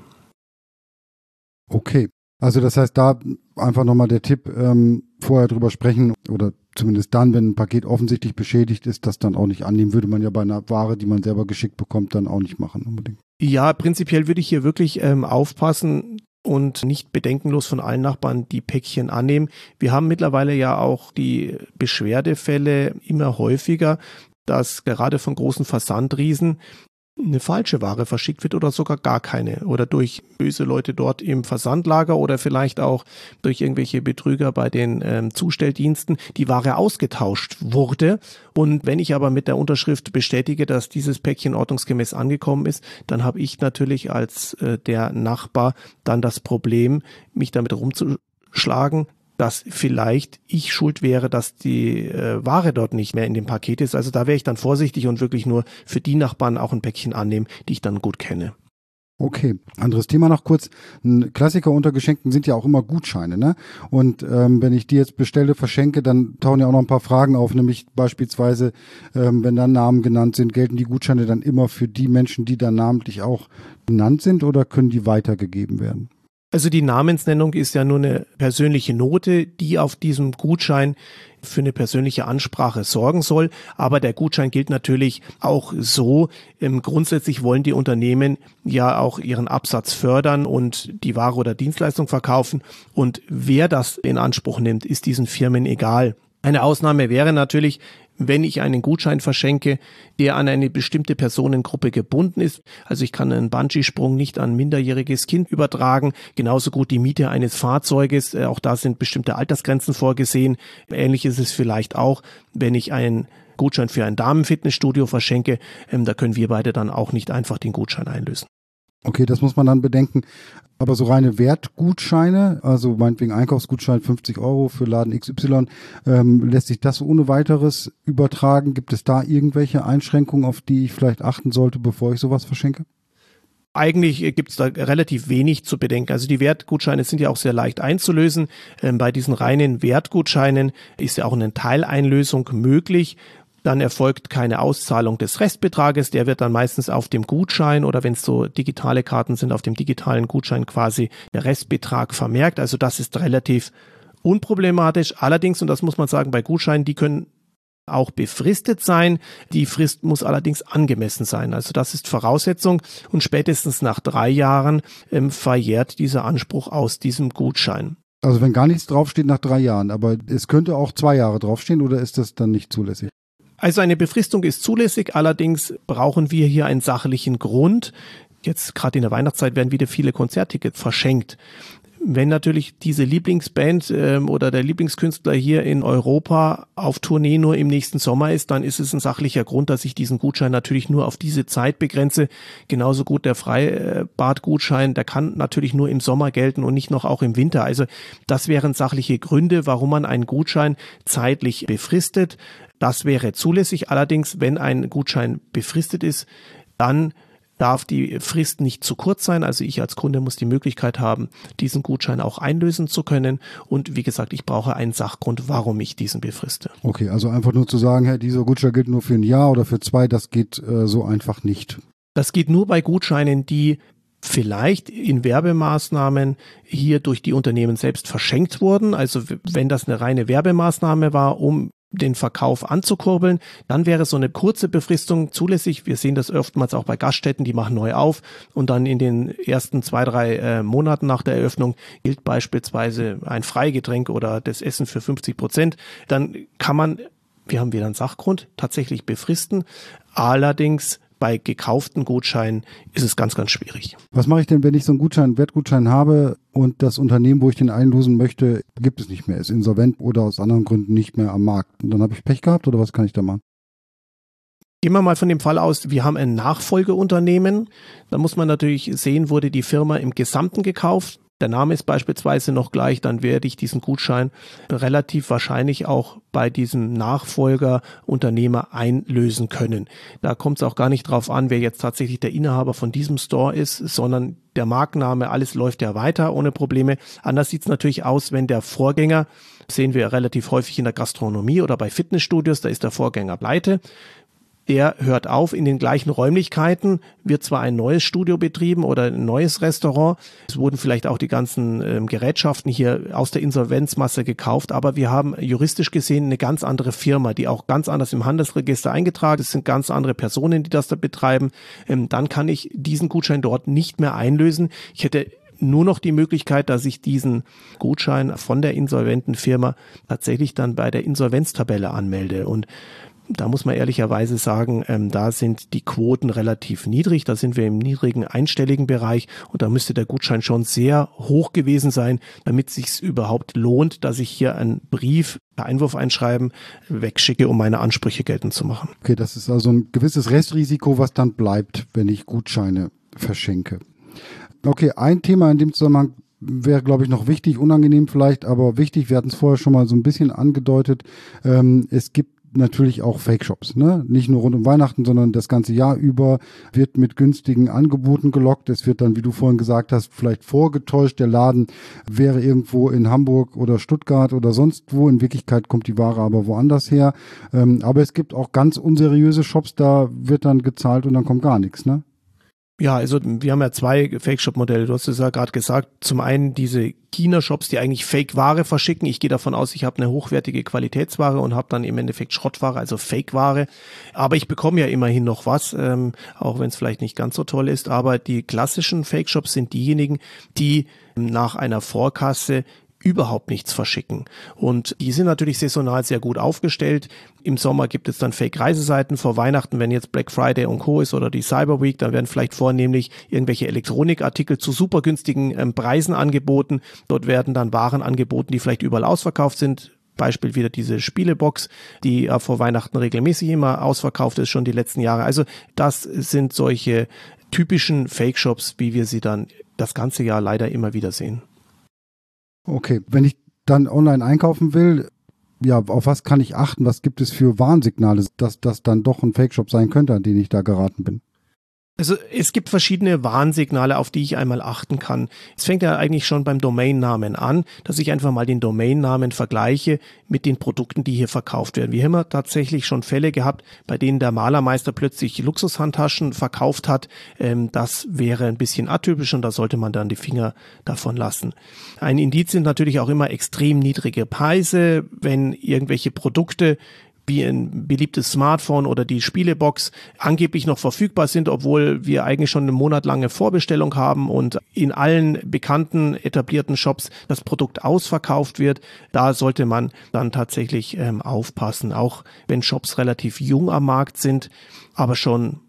Okay, also das heißt, da einfach nochmal der Tipp, ähm, vorher drüber sprechen oder zumindest dann, wenn ein Paket offensichtlich beschädigt ist, das dann auch nicht annehmen, würde man ja bei einer Ware, die man selber geschickt bekommt, dann auch nicht machen unbedingt. Ja, prinzipiell würde ich hier wirklich ähm, aufpassen und nicht bedenkenlos von allen Nachbarn die Päckchen annehmen. Wir haben mittlerweile ja auch die Beschwerdefälle immer häufiger, dass gerade von großen Versandriesen eine falsche Ware verschickt wird oder sogar gar keine oder durch böse Leute dort im Versandlager oder vielleicht auch durch irgendwelche Betrüger bei den ähm, Zustelldiensten die Ware ausgetauscht wurde. Und wenn ich aber mit der Unterschrift bestätige, dass dieses Päckchen ordnungsgemäß angekommen ist, dann habe ich natürlich als äh, der Nachbar dann das Problem, mich damit rumzuschlagen, dass vielleicht ich schuld wäre, dass die äh, Ware dort nicht mehr in dem Paket ist. Also da wäre ich dann vorsichtig und wirklich nur für die Nachbarn auch ein Päckchen annehmen, die ich dann gut kenne. Okay, anderes Thema noch kurz. Ein Klassiker unter Geschenken sind ja auch immer Gutscheine, ne? Und ähm, wenn ich die jetzt bestelle, verschenke, dann tauchen ja auch noch ein paar Fragen auf, nämlich beispielsweise, ähm, wenn da Namen genannt sind, gelten die Gutscheine dann immer für die Menschen, die da namentlich auch genannt sind oder können die weitergegeben werden? Also die Namensnennung ist ja nur eine persönliche Note, die auf diesem Gutschein für eine persönliche Ansprache sorgen soll. Aber der Gutschein gilt natürlich auch so. Ähm, grundsätzlich wollen die Unternehmen ja auch ihren Absatz fördern und die Ware oder Dienstleistung verkaufen. Und wer das in Anspruch nimmt, ist diesen Firmen egal. Eine Ausnahme wäre natürlich, wenn ich einen Gutschein verschenke, der an eine bestimmte Personengruppe gebunden ist. Also ich kann einen Bungee-Sprung nicht an ein minderjähriges Kind übertragen. Genauso gut die Miete eines Fahrzeuges. Auch da sind bestimmte Altersgrenzen vorgesehen. Ähnlich ist es vielleicht auch, wenn ich einen Gutschein für ein Damenfitnessstudio verschenke. Da können wir beide dann auch nicht einfach den Gutschein einlösen. Okay, das muss man dann bedenken. Aber so reine Wertgutscheine, also meinetwegen Einkaufsgutschein fünfzig Euro für Laden X Y, ähm, lässt sich das ohne weiteres übertragen? Gibt es da irgendwelche Einschränkungen, auf die ich vielleicht achten sollte, bevor ich sowas verschenke? Eigentlich gibt es da relativ wenig zu bedenken. Also die Wertgutscheine sind ja auch sehr leicht einzulösen. Ähm, bei diesen reinen Wertgutscheinen ist ja auch eine Teileinlösung möglich. Dann erfolgt keine Auszahlung des Restbetrages, der wird dann meistens auf dem Gutschein oder wenn es so digitale Karten sind, auf dem digitalen Gutschein quasi der Restbetrag vermerkt. Also das ist relativ unproblematisch. Allerdings, und das muss man sagen, bei Gutscheinen, die können auch befristet sein. Die Frist muss allerdings angemessen sein. Also das ist Voraussetzung und spätestens nach drei Jahren ähm, verjährt dieser Anspruch aus diesem Gutschein. Also wenn gar nichts draufsteht nach drei Jahren, aber es könnte auch zwei Jahre draufstehen oder ist das dann nicht zulässig? Also eine Befristung ist zulässig, allerdings brauchen wir hier einen sachlichen Grund. Jetzt gerade in der Weihnachtszeit werden wieder viele Konzerttickets verschenkt. Wenn natürlich diese Lieblingsband ähm, oder der Lieblingskünstler hier in Europa auf Tournee nur im nächsten Sommer ist, dann ist es ein sachlicher Grund, dass ich diesen Gutschein natürlich nur auf diese Zeit begrenze. Genauso gut der Freibadgutschein, der kann natürlich nur im Sommer gelten und nicht noch auch im Winter. Also das wären sachliche Gründe, warum man einen Gutschein zeitlich befristet. Das wäre zulässig. Allerdings, wenn ein Gutschein befristet ist, dann darf die Frist nicht zu kurz sein. Also ich als Kunde muss die Möglichkeit haben, diesen Gutschein auch einlösen zu können. Und wie gesagt, ich brauche einen Sachgrund, warum ich diesen befriste. Okay, also einfach nur zu sagen, hey, dieser Gutschein gilt nur für ein Jahr oder für zwei, das geht äh, so einfach nicht. Das geht nur bei Gutscheinen, die vielleicht in Werbemaßnahmen hier durch die Unternehmen selbst verschenkt wurden. Also wenn das eine reine Werbemaßnahme war, um den Verkauf anzukurbeln, dann wäre so eine kurze Befristung zulässig. Wir sehen das oftmals auch bei Gaststätten, die machen neu auf und dann in den ersten zwei, drei äh, Monaten nach der Eröffnung gilt beispielsweise ein Freigetränk oder das Essen für fünfzig Prozent. Dann kann man, wir haben wieder einen Sachgrund, tatsächlich befristen. Allerdings bei gekauften Gutscheinen ist es ganz, ganz schwierig. Was mache ich denn, wenn ich so einen Gutschein, einen Wertgutschein habe und das Unternehmen, wo ich den einlösen möchte, gibt es nicht mehr, ist insolvent oder aus anderen Gründen nicht mehr am Markt? Und dann habe ich Pech gehabt oder was kann ich da machen? Gehen wir mal von dem Fall aus, wir haben ein Nachfolgeunternehmen. Da muss man natürlich sehen, wurde die Firma im Gesamten gekauft. Der Name ist beispielsweise noch gleich, dann werde ich diesen Gutschein relativ wahrscheinlich auch bei diesem Nachfolgerunternehmer einlösen können. Da kommt es auch gar nicht drauf an, wer jetzt tatsächlich der Inhaber von diesem Store ist, sondern der Markenname, alles läuft ja weiter ohne Probleme. Anders sieht es natürlich aus, wenn der Vorgänger, sehen wir relativ häufig in der Gastronomie oder bei Fitnessstudios, da ist der Vorgänger pleite. Der hört auf in den gleichen Räumlichkeiten, wird zwar ein neues Studio betrieben oder ein neues Restaurant, es wurden vielleicht auch die ganzen ähm, Gerätschaften hier aus der Insolvenzmasse gekauft, aber wir haben juristisch gesehen eine ganz andere Firma, die auch ganz anders im Handelsregister eingetragen ist, es sind ganz andere Personen, die das da betreiben, ähm, dann kann ich diesen Gutschein dort nicht mehr einlösen. Ich hätte nur noch die Möglichkeit, dass ich diesen Gutschein von der insolventen Firma tatsächlich dann bei der Insolvenztabelle anmelde und da muss man ehrlicherweise sagen, ähm, da sind die Quoten relativ niedrig, da sind wir im niedrigen einstelligen Bereich und da müsste der Gutschein schon sehr hoch gewesen sein, damit es sich überhaupt lohnt, dass ich hier einen Brief, Einwurf einschreiben, wegschicke, um meine Ansprüche geltend zu machen. Okay, das ist also ein gewisses Restrisiko, was dann bleibt, wenn ich Gutscheine verschenke. Okay, ein Thema in dem Zusammenhang wäre, glaube ich, noch wichtig, unangenehm vielleicht, aber wichtig, wir hatten es vorher schon mal so ein bisschen angedeutet, ähm, es gibt natürlich auch Fake-Shops, ne? Nicht nur rund um Weihnachten, sondern das ganze Jahr über wird mit günstigen Angeboten gelockt. Es wird dann, wie du vorhin gesagt hast, vielleicht vorgetäuscht. Der Laden wäre irgendwo in Hamburg oder Stuttgart oder sonst wo. In Wirklichkeit kommt die Ware aber woanders her. Ähm, aber es gibt auch ganz unseriöse Shops, da wird dann gezahlt und dann kommt gar nichts, ne? Ja, also wir haben ja zwei Fake-Shop-Modelle. Du hast es ja gerade gesagt. Zum einen diese China-Shops, die eigentlich Fake-Ware verschicken. Ich gehe davon aus, ich habe eine hochwertige Qualitätsware und habe dann im Endeffekt Schrottware, also Fake-Ware. Aber ich bekomme ja immerhin noch was, ähm, auch wenn es vielleicht nicht ganz so toll ist. Aber die klassischen Fake-Shops sind diejenigen, die nach einer Vorkasse überhaupt nichts verschicken. Und die sind natürlich saisonal sehr gut aufgestellt. Im Sommer gibt es dann Fake-Reiseseiten. Vor Weihnachten, wenn jetzt Black Friday und Co. ist oder die Cyber Week, dann werden vielleicht vornehmlich irgendwelche Elektronikartikel zu super günstigen ähm, Preisen angeboten. Dort werden dann Waren angeboten, die vielleicht überall ausverkauft sind. Beispiel wieder diese Spielebox, die äh, vor Weihnachten regelmäßig immer ausverkauft ist, schon die letzten Jahre. Also das sind solche typischen Fake-Shops, wie wir sie dann das ganze Jahr leider immer wieder sehen. Okay, wenn ich dann online einkaufen will, ja, auf was kann ich achten? Was gibt es für Warnsignale, dass das dann doch ein Fake-Shop sein könnte, an den ich da geraten bin? Also es gibt verschiedene Warnsignale, auf die ich einmal achten kann. Es fängt ja eigentlich schon beim Domainnamen an, dass ich einfach mal den Domainnamen vergleiche mit den Produkten, die hier verkauft werden. Wir haben ja tatsächlich schon Fälle gehabt, bei denen der Malermeister plötzlich Luxushandtaschen verkauft hat. Ähm, das wäre ein bisschen atypisch und da sollte man dann die Finger davon lassen. Ein Indiz sind natürlich auch immer extrem niedrige Preise, wenn irgendwelche Produkte wie ein beliebtes Smartphone oder die Spielebox angeblich noch verfügbar sind, obwohl wir eigentlich schon eine monatlange Vorbestellung haben und in allen bekannten etablierten Shops das Produkt ausverkauft wird. Da sollte man dann tatsächlich ähm, aufpassen, auch wenn Shops relativ jung am Markt sind, aber schon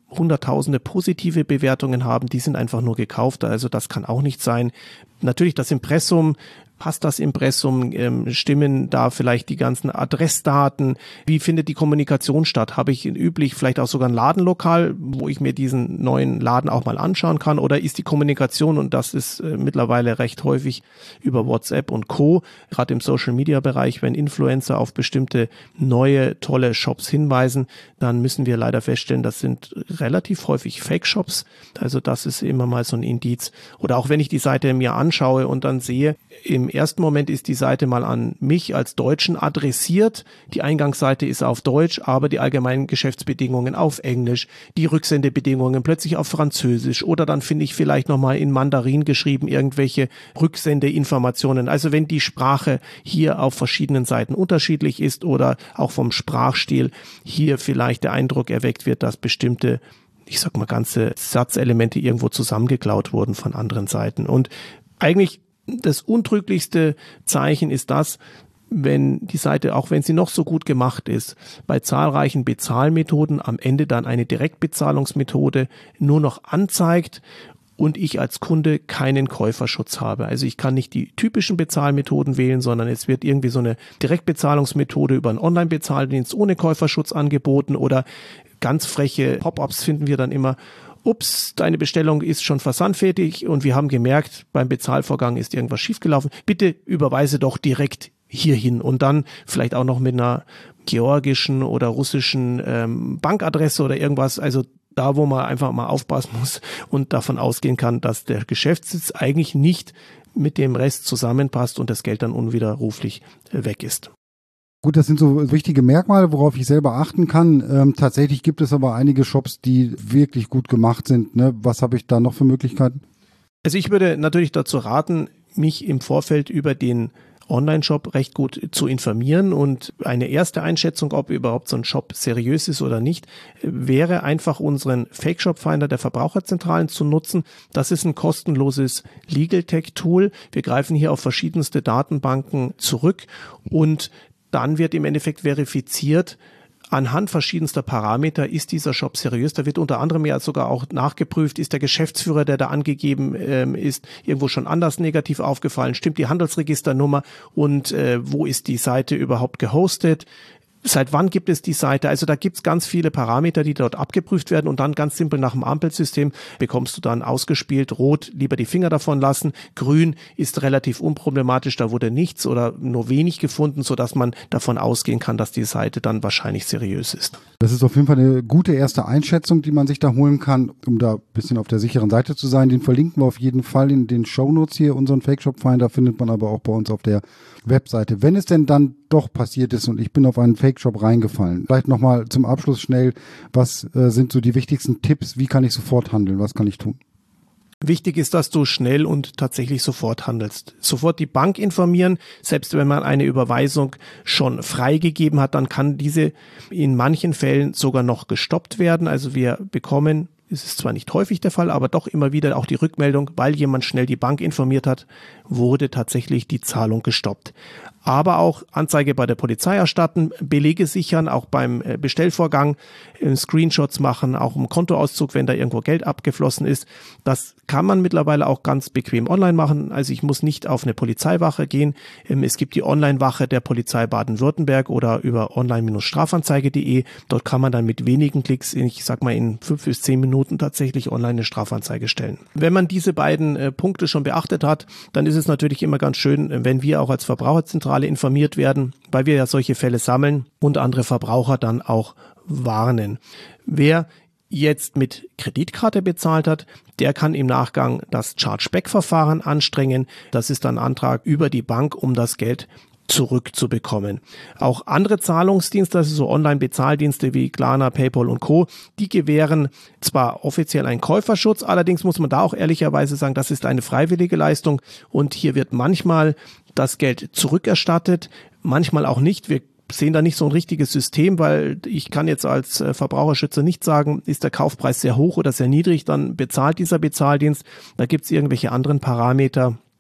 hunderttausende positive Bewertungen haben, die sind einfach nur gekauft, also das kann auch nicht sein. Natürlich das Impressum, passt das Impressum, ähm, stimmen da vielleicht die ganzen Adressdaten, wie findet die Kommunikation statt, habe ich üblich vielleicht auch sogar ein Ladenlokal, wo ich mir diesen neuen Laden auch mal anschauen kann, oder ist die Kommunikation, und das ist äh, mittlerweile recht häufig über WhatsApp und Co., gerade im Social-Media-Bereich, wenn Influencer auf bestimmte neue, tolle Shops hinweisen, dann müssen wir leider feststellen, das sind relativ häufig Fake-Shops, also das ist immer mal so ein Indiz. Oder auch wenn ich die Seite mir anschaue und dann sehe, im ersten Moment ist die Seite mal an mich als Deutschen adressiert. Die Eingangsseite ist auf Deutsch, aber die allgemeinen Geschäftsbedingungen auf Englisch, die Rücksendebedingungen plötzlich auf Französisch, oder dann finde ich vielleicht nochmal in Mandarin geschrieben irgendwelche Rücksendeinformationen. Also wenn die Sprache hier auf verschiedenen Seiten unterschiedlich ist oder auch vom Sprachstil hier vielleicht der Eindruck erweckt wird, dass bestimmte, ich sag mal, ganze Satzelemente irgendwo zusammengeklaut wurden von anderen Seiten. Und eigentlich das untrüglichste Zeichen ist das, wenn die Seite, auch wenn sie noch so gut gemacht ist, bei zahlreichen Bezahlmethoden am Ende dann eine Direktbezahlungsmethode nur noch anzeigt und ich als Kunde keinen Käuferschutz habe. Also ich kann nicht die typischen Bezahlmethoden wählen, sondern es wird irgendwie so eine Direktbezahlungsmethode über einen Online-Bezahldienst ohne Käuferschutz angeboten, oder ganz freche Pop-ups finden wir dann immer: Ups, deine Bestellung ist schon versandfertig und wir haben gemerkt, beim Bezahlvorgang ist irgendwas schiefgelaufen. Bitte überweise doch direkt hierhin, und dann vielleicht auch noch mit einer georgischen oder russischen ähm, Bankadresse oder irgendwas. Also da, wo man einfach mal aufpassen muss und davon ausgehen kann, dass der Geschäftssitz eigentlich nicht mit dem Rest zusammenpasst und das Geld dann unwiderruflich äh, weg ist. Gut, das sind so wichtige Merkmale, worauf ich selber achten kann. Ähm, tatsächlich gibt es aber einige Shops, die wirklich gut gemacht sind. Ne? Was habe ich da noch für Möglichkeiten? Also ich würde natürlich dazu raten, mich im Vorfeld über den Online-Shop recht gut zu informieren, und eine erste Einschätzung, ob überhaupt so ein Shop seriös ist oder nicht, wäre einfach unseren Fake-Shop-Finder der Verbraucherzentralen zu nutzen. Das ist ein kostenloses Legal-Tech-Tool. Wir greifen hier auf verschiedenste Datenbanken zurück und dann wird im Endeffekt verifiziert, anhand verschiedenster Parameter, ist dieser Shop seriös. Da wird unter anderem ja sogar auch nachgeprüft, ist der Geschäftsführer, der da angegeben ähm, ist, irgendwo schon anders negativ aufgefallen, stimmt die Handelsregisternummer, und äh, wo ist die Seite überhaupt gehostet. Seit wann gibt es die Seite? Also da gibt es ganz viele Parameter, die dort abgeprüft werden, und dann ganz simpel nach dem Ampelsystem bekommst du dann ausgespielt: Rot, lieber die Finger davon lassen, Grün ist relativ unproblematisch, da wurde nichts oder nur wenig gefunden, sodass man davon ausgehen kann, dass die Seite dann wahrscheinlich seriös ist. Das ist auf jeden Fall eine gute erste Einschätzung, die man sich da holen kann, um da ein bisschen auf der sicheren Seite zu sein. Den verlinken wir auf jeden Fall in den Shownotes hier, unseren Fake-Shop-Finder findet man aber auch bei uns auf der Webseite. Wenn es denn dann doch passiert ist und ich bin auf einen Fake-Shop reingefallen, vielleicht nochmal zum Abschluss schnell, was äh, sind so die wichtigsten Tipps, wie kann ich sofort handeln, was kann ich tun? Wichtig ist, dass du schnell und tatsächlich sofort handelst. Sofort die Bank informieren. Selbst wenn man eine Überweisung schon freigegeben hat, dann kann diese in manchen Fällen sogar noch gestoppt werden. Also wir bekommen, es ist zwar nicht häufig der Fall, aber doch immer wieder auch die Rückmeldung, weil jemand schnell die Bank informiert hat, wurde tatsächlich die Zahlung gestoppt. Aber auch Anzeige bei der Polizei erstatten, Belege sichern, auch beim Bestellvorgang, Screenshots machen, auch im Kontoauszug, wenn da irgendwo Geld abgeflossen ist. Das kann man mittlerweile auch ganz bequem online machen. Also ich muss nicht auf eine Polizeiwache gehen. Es gibt die Online-Wache der Polizei Baden-Württemberg oder über online Bindestrich strafanzeige punkt de. Dort kann man dann mit wenigen Klicks, ich sag mal in fünf bis zehn Minuten tatsächlich online eine Strafanzeige stellen. Wenn man diese beiden äh, Punkte schon beachtet hat, dann ist es natürlich immer ganz schön, wenn wir auch als Verbraucherzentrale informiert werden, weil wir ja solche Fälle sammeln und andere Verbraucher dann auch warnen. Wer jetzt mit Kreditkarte bezahlt hat, der kann im Nachgang das Chargeback-Verfahren anstrengen. Das ist ein Antrag über die Bank, um das Geld zurückzubekommen. Auch andere Zahlungsdienste, also so Online-Bezahldienste wie Klarna, PayPal und Co., die gewähren zwar offiziell einen Käuferschutz, allerdings muss man da auch ehrlicherweise sagen, das ist eine freiwillige Leistung und hier wird manchmal das Geld zurückerstattet, manchmal auch nicht. Wir sehen da nicht so ein richtiges System, weil ich kann jetzt als Verbraucherschützer nicht sagen, ist der Kaufpreis sehr hoch oder sehr niedrig, dann bezahlt dieser Bezahldienst. Da gibt es irgendwelche anderen Parameter.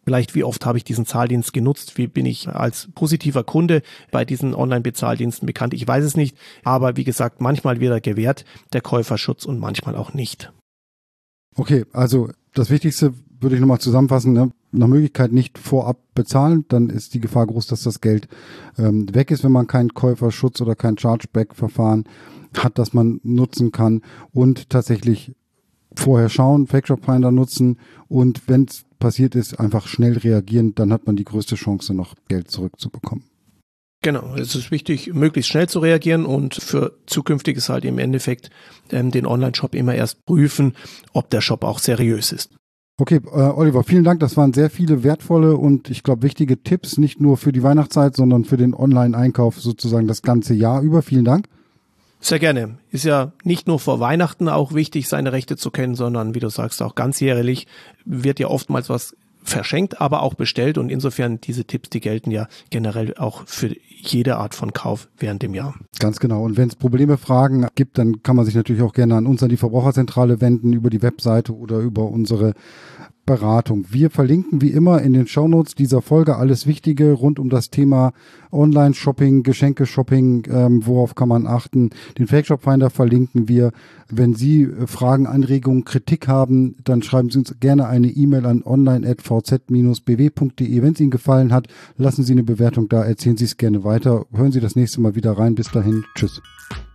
Vielleicht, wie oft habe ich diesen Zahldienst genutzt? Wie bin ich als positiver Kunde bei diesen Online-Bezahldiensten bekannt? Ich weiß es nicht. Aber wie gesagt, manchmal wird er gewährt, der Käuferschutz, und manchmal auch nicht. Okay, also das Wichtigste würde ich nochmal zusammenfassen, ne? Nach Möglichkeit nicht vorab bezahlen, dann ist die Gefahr groß, dass das Geld ähm, weg ist, wenn man keinen Käuferschutz oder kein Chargeback-Verfahren hat, das man nutzen kann, und tatsächlich vorher schauen, Fake Shop Finder nutzen, und wenn es passiert ist, einfach schnell reagieren, dann hat man die größte Chance, noch Geld zurückzubekommen. Genau, es ist wichtig, möglichst schnell zu reagieren, und für Zukünftiges halt im Endeffekt ähm, den Online-Shop immer erst prüfen, ob der Shop auch seriös ist. Okay, äh, Oliver, vielen Dank. Das waren sehr viele wertvolle und ich glaube wichtige Tipps, nicht nur für die Weihnachtszeit, sondern für den Online-Einkauf sozusagen das ganze Jahr über. Vielen Dank. Sehr gerne. Ist ja nicht nur vor Weihnachten auch wichtig, seine Rechte zu kennen, sondern, wie du sagst, auch ganzjährlich wird ja oftmals was verschenkt, aber auch bestellt, und insofern diese Tipps, die gelten ja generell auch für jede Art von Kauf während dem Jahr. Ganz genau. Und wenn es Probleme, Fragen gibt, dann kann man sich natürlich auch gerne an uns, an die Verbraucherzentrale wenden, über die Webseite oder über unsere Beratung. Wir verlinken wie immer in den Shownotes dieser Folge alles Wichtige rund um das Thema Online-Shopping, Geschenke-Shopping, ähm, worauf kann man achten. Den Fake Shop Finder verlinken wir. Wenn Sie äh, Fragen, Anregungen, Kritik haben, dann schreiben Sie uns gerne eine E-Mail an online at v z dash b w punkt d e. Wenn es Ihnen gefallen hat, lassen Sie eine Bewertung da, erzählen Sie es gerne weiter. Hören Sie das nächste Mal wieder rein. Bis dahin, tschüss.